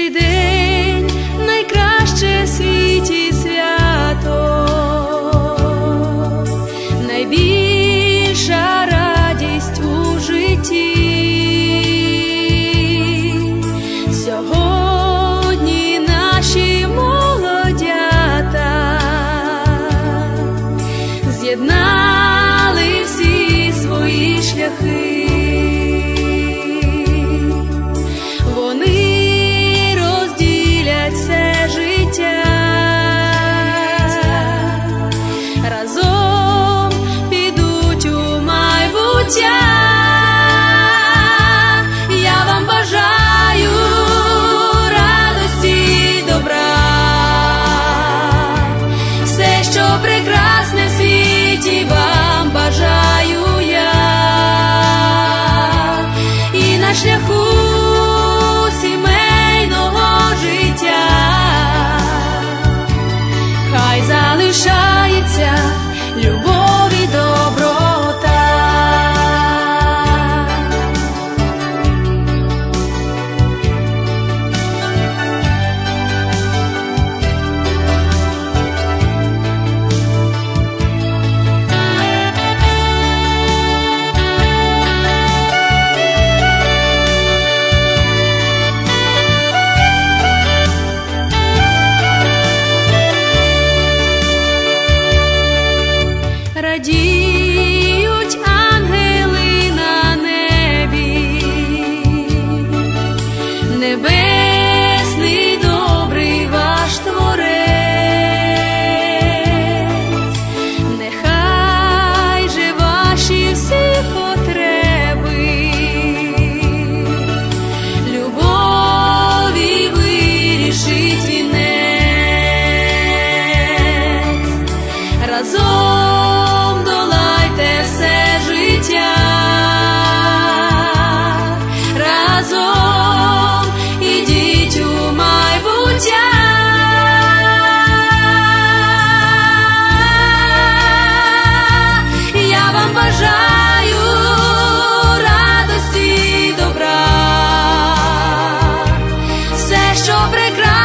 цей день найкраще в світі свято, найбільша радість у житті. Сьогодні наші молодята з'єднали всі свої шляхи. Я вам бажаю радості, добра, все, що прекрасне в світі, вам бажаю я. І на шляху сімейного життя хай залишається любов і доброта. Радіють ангели на небі, небесний добрий ваш Творець. Нехай же ваші всі потреби любові вирішить вінець. Разом долайте все життя, разом ідіть у майбуття. Я вам бажаю радості, добра, все, що прекрасно